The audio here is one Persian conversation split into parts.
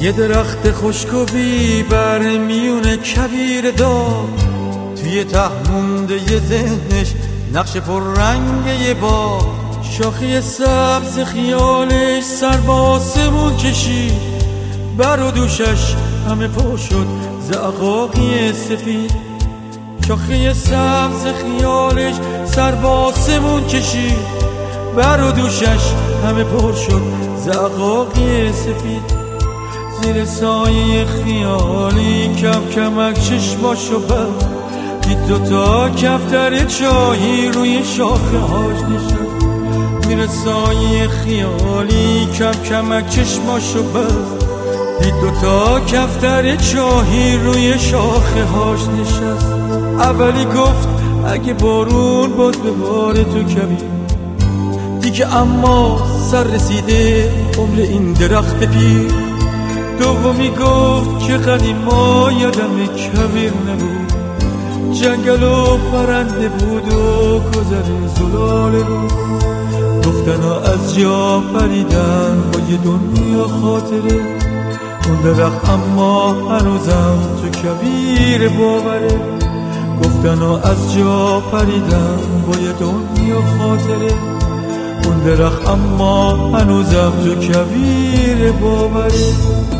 یه درخت خشک و بیبر میون کویر دار، توی ته مونده یه ذهنش نقش پررنگ یه باغ. شاخه سبز خیالش سر به آسمون کشید، بر و دوشش همه پر شد زعقاقی سفید. شاخه سبز خیالش سر به آسمون کشید، بر و دوشش همه پر شد زعقاقی سفید. زیر سایه خیالی کم کمک چشماشو بست، دید دوتا کفتر چاهی روی شاخه هاش نشست. زیر سایه خیالی کم کمک چشماشو بست، دید دوتا کفتر چاهی روی شاخه هاش نشست. اولی گفت اگه بارون باز بباره تو کویر، دیگه اما سر رسیده عمر این درخت پیر. دومی گفت که قدیما یادم کویر نبود، جنگل و پرنده بود و گذر زلال رو. گفتن از جا پریدن با یه دنیا خاطره، اون درخت اما هنوزم تو کویر باوره. گفتن از جا پریدن با یه دنیا خاطره، اون درخت اما هنوزم تو کویر باوره.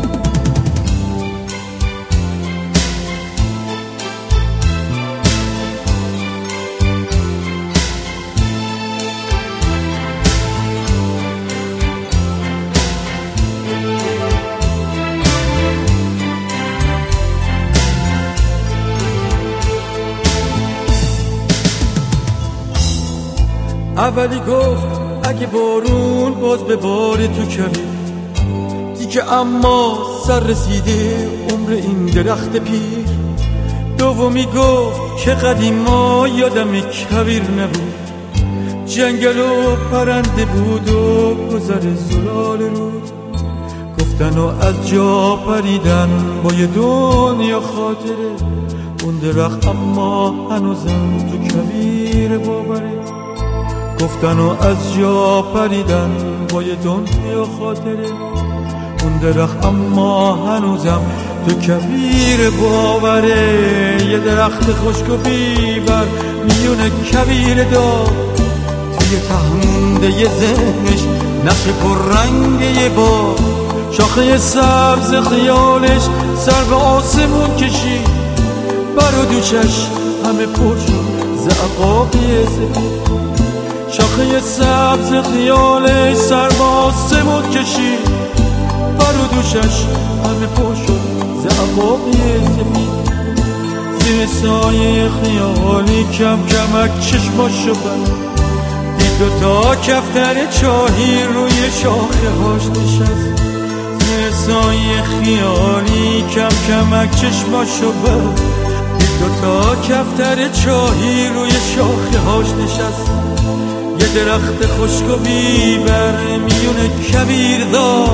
اولی گفت اگه بارون باز بباره تو کویر، دیگه اما سر رسیده عمر این درخت پیر. دومی گفت که قدیما یادم کویر نبود، جنگل و پرنده بود و گذر زلال رود. گفتن از جا پریدن با یه دنیا خاطره، اون درخت اما هنوزم تو کویر باوره. گفتن از جا پریدن با یه دنیا خاطره، اون درخت اما هنوزم تو کویر باوره. یه درخت خشک و بیبر میون کویر دار، توی ته مونده یه ذهنش نقش پررنگ یه باغ. شاخه سبز خیالش سر به آسمون کشید، بر و دوشش همه پر شد زعقاقی سفید. شاخه سبز خیالش سر به آسمون کشید، بر و دوشش همه پر شد زعقاقی سفید. زیر سایه خیالی کم کمک چشماشو بست، دید دوتا کفتر چاهی روی شاخه هاش نشست. زیر سایه خیالی کم کمک چشماشو بست، دید دوتا کفتر چاهی روی شاخه هاش نشست. یه درخت خشک و بیبر میون کویر دار،